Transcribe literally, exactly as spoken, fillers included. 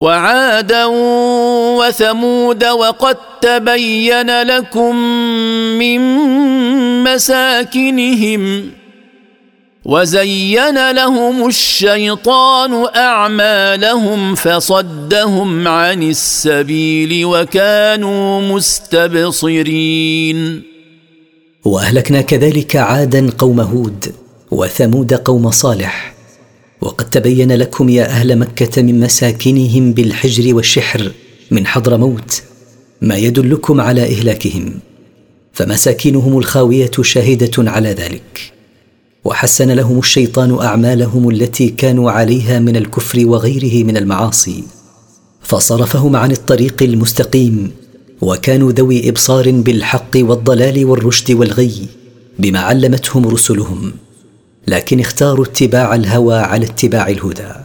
وعادا وثمود وقد تبين لكم من مساكنهم وزين لهم الشيطان أعمالهم فصدهم عن السبيل وكانوا مستبصرين. وأهلكنا كذلك عادا قوم هود وثمود قوم صالح، وقد تبين لكم يا أهل مكة من مساكنهم بالحجر والشحر من حضرموت ما يدلكم على إهلاكهم، فمساكنهم الخاوية شاهدة على ذلك. وحسن لهم الشيطان أعمالهم التي كانوا عليها من الكفر وغيره من المعاصي، فصرفهم عن الطريق المستقيم، وكانوا ذوي إبصار بالحق والضلال والرشد والغي بما علمتهم رسلهم، لكن اختاروا اتباع الهوى على اتباع الهدى.